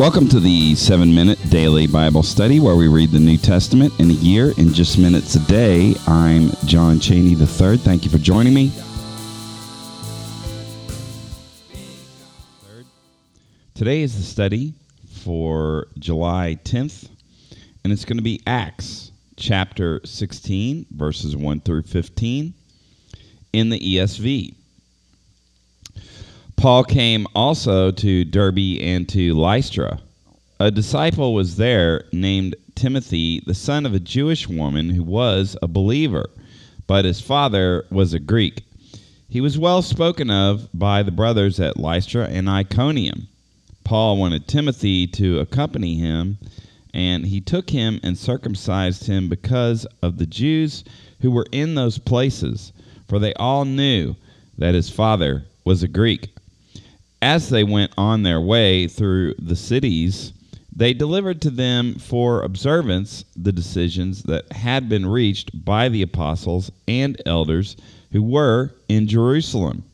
Welcome to the 7-Minute Daily Bible Study, where we read the New Testament in a year in just minutes a day. I'm John Cheney III. Thank you for joining me. Today is the study for July 10th, and it's going to be Acts chapter 16, verses 1 through 15 in the ESV. Paul came also to Derbe and to Lystra. A disciple was there named Timothy, the son of a Jewish woman who was a believer, but his father was a Greek. He was well spoken of by the brothers at Lystra and Iconium. Paul wanted Timothy to accompany him, and he took him and circumcised him because of the Jews who were in those places, for they all knew that his father was a Greek. As they went on their way through the cities, they delivered to them for observance the decisions that had been reached by the apostles and elders who were in Jerusalem.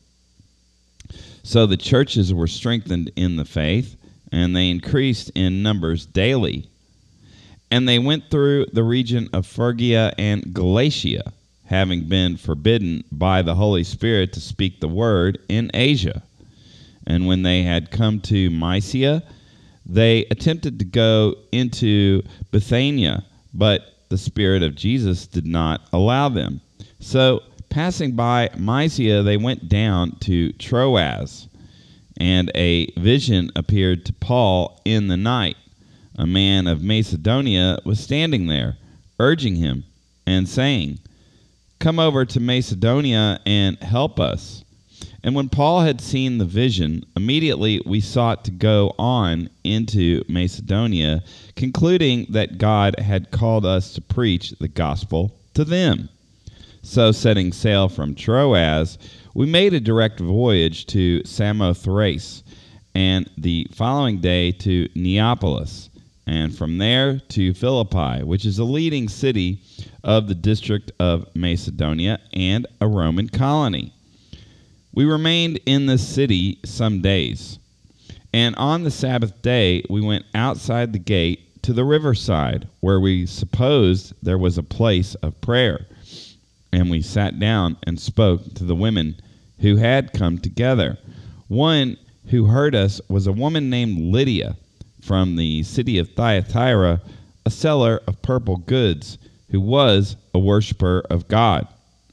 So the churches were strengthened in the faith, and they increased in numbers daily. And they went through the region of Phrygia and Galatia, having been forbidden by the Holy Spirit to speak the word in Asia. And when they had come to Mysia, they attempted to go into Bithynia, but the Spirit of Jesus did not allow them. So, passing by Mysia, they went down to Troas, and a vision appeared to Paul in the night. A man of Macedonia was standing there, urging him, and saying, "Come over to Macedonia and help us." And when Paul had seen the vision, immediately we sought to go on into Macedonia, concluding that God had called us to preach the gospel to them. So, setting sail from Troas, we made a direct voyage to Samothrace, and the following day to Neapolis, and from there to Philippi, which is a leading city of the district of Macedonia and a Roman colony. We remained in the city some days, and on the Sabbath day we went outside the gate to the riverside, where we supposed there was a place of prayer. And we sat down and spoke to the women who had come together. One who heard us was a woman named Lydia from the city of Thyatira, a seller of purple goods, who was a worshiper of God.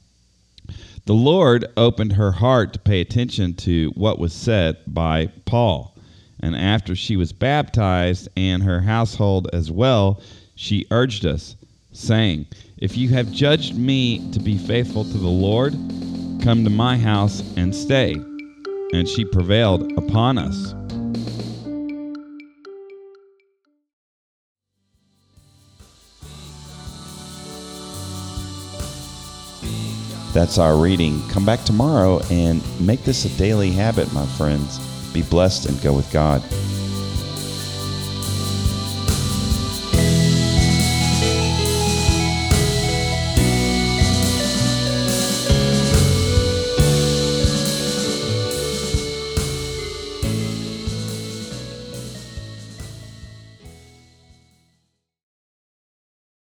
The Lord opened her heart to pay attention to what was said by Paul. And after she was baptized, and her household as well, she urged us, saying, "If you have judged me to be faithful to the Lord, come to my house and stay." And she prevailed upon us. That's our reading. Come back tomorrow and make this a daily habit, my friends. Be blessed and go with God.